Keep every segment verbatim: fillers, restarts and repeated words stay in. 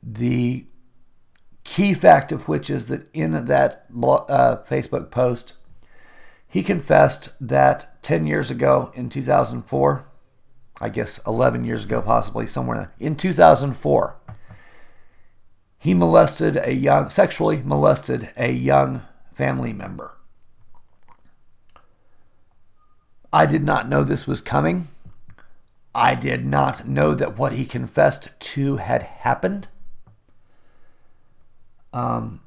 The key fact of which is that in that uh, Facebook post, he confessed that ten years ago in two thousand four, I guess eleven years ago, possibly somewhere in two thousand four, he molested a young, sexually molested a young family member. I did not know this was coming. I did not know that what he confessed to had happened. Um,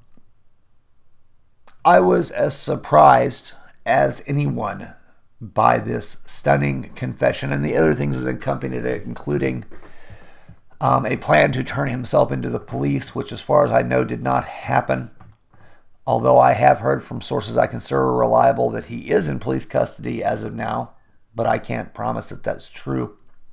I was as surprised as anyone by this stunning confession and the other things that accompanied it, including um, a plan to turn himself into the police, which, as far as I know, did not happen. Although I have heard from sources I consider reliable that he is in police custody as of now, but I can't promise that that's true.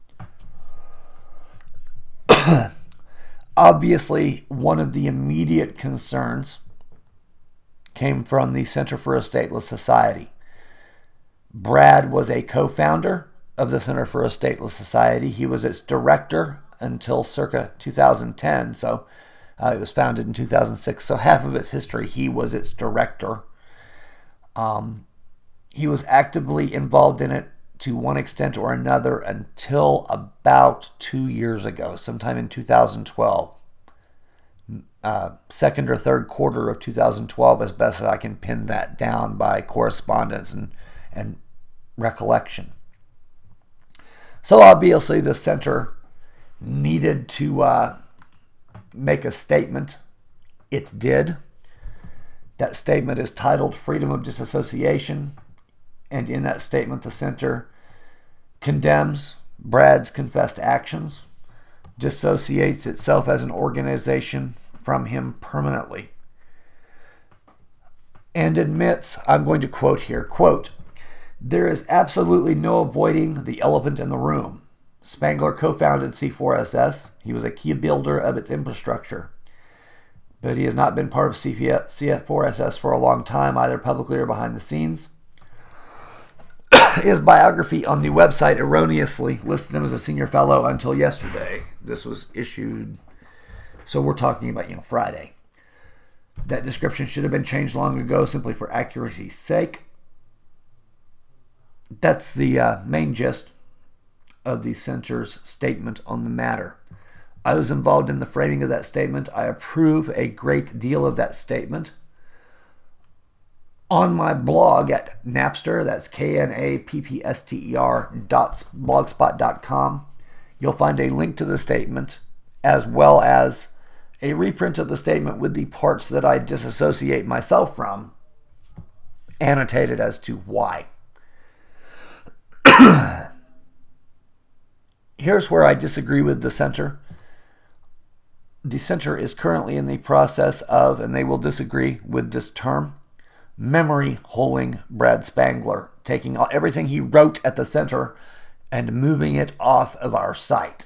Obviously, one of the immediate concerns came from the Center for a Stateless Society. Brad was a co-founder of the Center for a Stateless Society. He was its director until circa two thousand ten, so uh, it was founded in two thousand six, so half of its history he was its director. Um, he was actively involved in it to one extent or another until about two years ago, sometime in two thousand twelve. Uh, second or third quarter of two thousand twelve, as best as I can pin that down by correspondence and, and recollection. So obviously the center needed to uh, make a statement. It did. That statement is titled Freedom of Disassociation, and in that statement the center condemns Brad's confessed actions, dissociates itself as an organization from him permanently, and admits, I'm going to quote here, quote, "There is absolutely no avoiding the elephant in the room. Spangler co-founded C four S S. He was a key builder of its infrastructure. But he has not been part of C four S S for a long time, either publicly or behind the scenes. His biography on the website erroneously listed him as a senior fellow until yesterday. This was issued, so we're talking about, you know, Friday. That description should have been changed long ago simply for accuracy's sake." That's the uh, main gist of the center's statement on the matter. I was involved in the framing of that statement. I approve a great deal of that statement. On my blog at Napster, that's K N A P P S T E R dot blogspot dot com, you'll find a link to the statement as well as a reprint of the statement with the parts that I disassociate myself from, annotated as to why. Here's where I disagree with the center. The center is currently in the process of, and they will disagree with this term, memory holing Brad Spangler, taking everything he wrote at the center and moving it off of our site.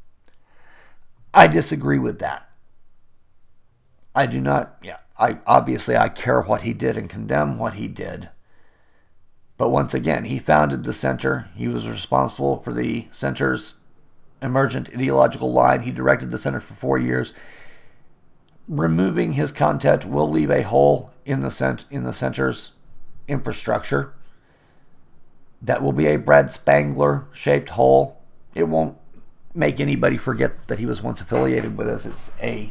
I disagree with that. I do not, yeah, I obviously I care what he did and condemn what he did. But once again, he founded the center. He was responsible for the center's emergent ideological line. He directed the center for four years. Removing his content will leave a hole in the cent- in the center's infrastructure. That will be a Brad Spangler shaped hole. It won't make anybody forget that he was once affiliated with us. It's a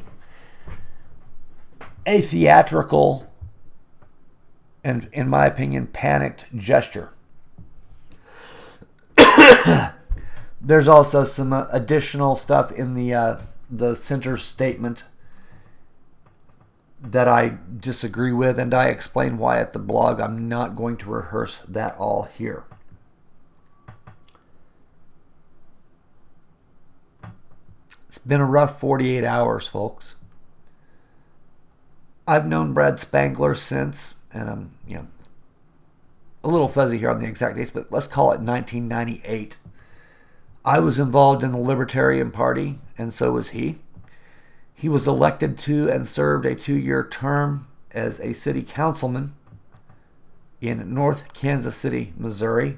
a theatrical and, in my opinion, panicked gesture. There's also some additional stuff in the uh, the center statement that I disagree with, and I explain why at the blog. I'm not going to rehearse that all here. It's been a rough forty-eight hours, folks. I've known Brad Spangler since, and I'm, you know, a little fuzzy here on the exact dates, but let's call it nineteen ninety-eight. I was involved in the Libertarian Party, and so was he. He was elected to and served a two-year term as a city councilman in North Kansas City, Missouri,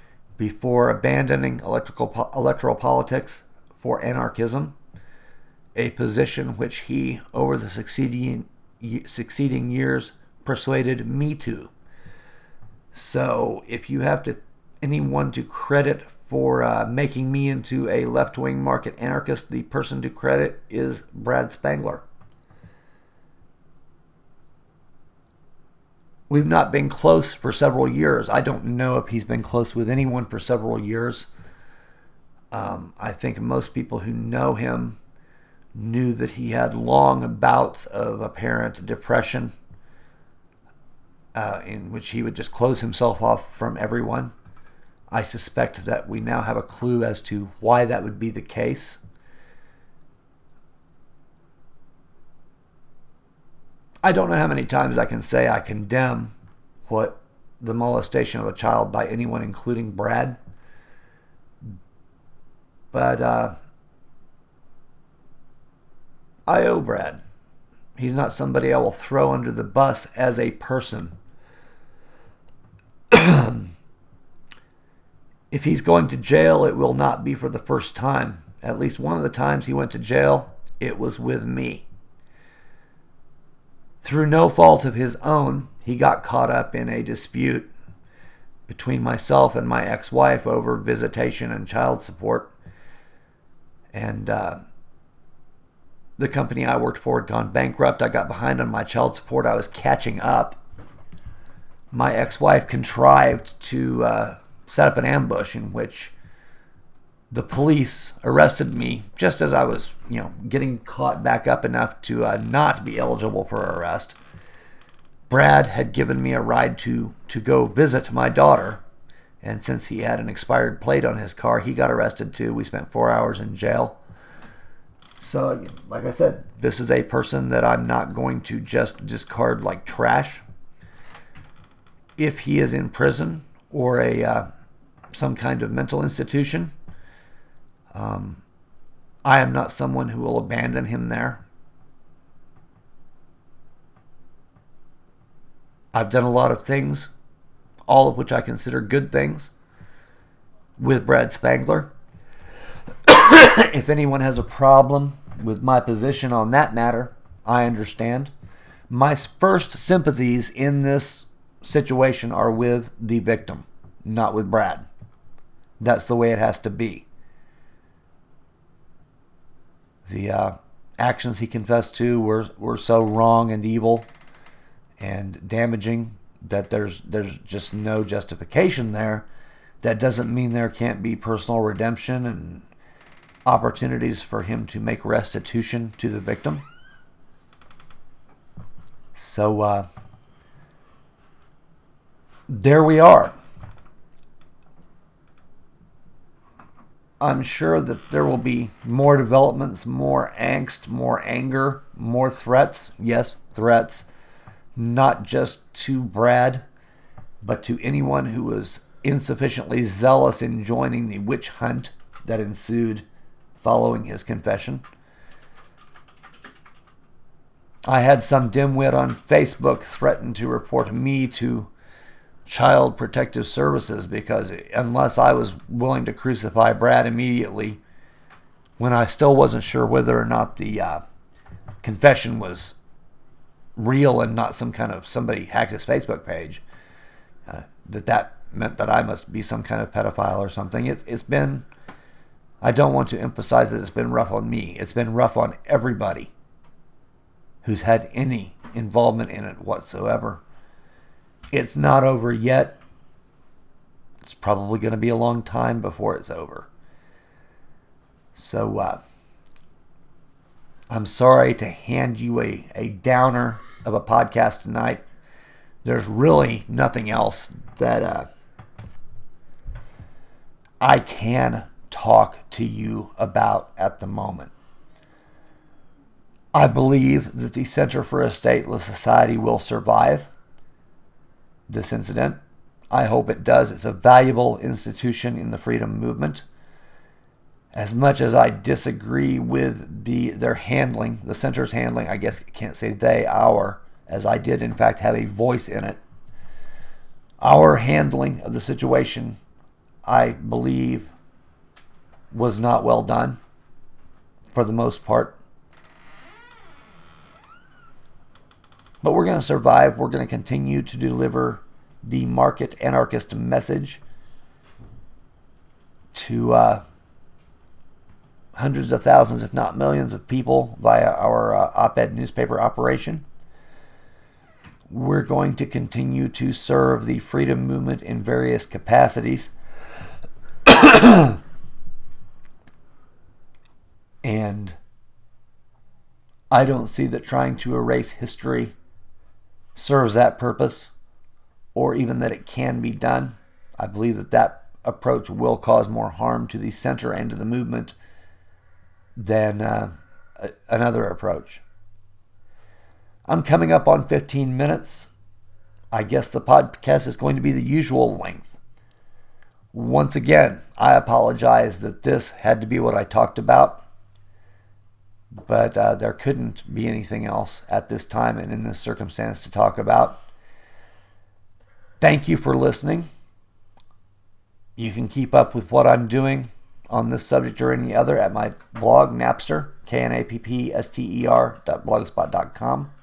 before abandoning electrical, electoral politics for anarchism a position which he, over the succeeding succeeding years, persuaded me to. So if you have to anyone to credit for uh, making me into a left-wing market anarchist, the person to credit is Brad Spangler. We've not been close for several years. I don't know if he's been close with anyone for several years. Um, I think most people who know him knew that he had long bouts of apparent depression, uh, in which he would just close himself off from everyone. I suspect that we now have a clue as to why that would be the case. I don't know how many times I can say I condemn what the molestation of a child by anyone, including Brad. But uh, I owe Brad. He's not somebody I will throw under the bus as a person. If he's going to jail, it will not be for the first time. At least one of the times he went to jail, it was with me. Through no fault of his own, he got caught up in a dispute between myself and my ex-wife over visitation and child support. And uh, the company I worked for had gone bankrupt. I got behind on my child support. I was catching up. My ex-wife contrived to uh, set up an ambush in which the police arrested me just as I was, you know, getting caught back up enough to uh, not be eligible for arrest. Brad had given me a ride to to go visit my daughter, and since he had an expired plate on his car, he got arrested too. We spent four hours in jail. So, like I said, this is a person that I'm not going to just discard like trash. If he is in prison or a uh, some kind of mental institution, um, I am not someone who will abandon him there. I've done a lot of things, all of which I consider good things, with Brad Spangler. If anyone has a problem with my position on that matter, I understand. My first sympathies in this situation are with the victim, not with Brad. That's the way it has to be. The uh, actions he confessed to were were so wrong and evil and damaging that there's there's just no justification there. That doesn't mean there can't be personal redemption and opportunities for him to make restitution to the victim. So uh, there we are. I'm sure that there will be more developments, more angst, more anger, more threats. Yes, threats. Not just to Brad, but to anyone who was insufficiently zealous in joining the witch hunt that ensued following his confession. I had some dimwit on Facebook threaten to report me to Child Protective Services because unless I was willing to crucify Brad immediately, when I still wasn't sure whether or not the uh, confession was real and not some kind of somebody hacked his Facebook page, uh, that that meant that I must be some kind of pedophile or something. It's it's been, I don't want to emphasize that it's been rough on me. It's been rough on everybody who's had any involvement in it whatsoever. It's not over yet. It's probably going to be a long time before it's over. So uh, I'm sorry to hand you a, a downer of a podcast tonight. There's really nothing else that uh, I can talk to you about at the moment. I believe that the Center for a Stateless Society will survive this incident. I hope it does. It's a valuable institution in the freedom movement. As much as I disagree with the their handling, the center's handling, I guess I can't say they, our, as I did in fact have a voice in it. Our handling of the situation, I believe, was not well done for the most part. But we're going to survive. We're going to continue to deliver the market anarchist message to uh, hundreds of thousands, if not millions, of people via our uh, op-ed newspaper operation. We're going to continue to serve the freedom movement in various capacities. And I don't see that trying to erase history serves that purpose, or even that it can be done. I believe that that approach will cause more harm to the center and to the movement than uh, another approach. I'm coming up on fifteen minutes. I guess the podcast is going to be the usual length. Once again, I apologize that this had to be what I talked about, but uh, there couldn't be anything else at this time and in this circumstance to talk about. Thank you for listening. You can keep up with what I'm doing on this subject or any other at my blog, Napster, K N A P P S T E R dot blogspot dot com.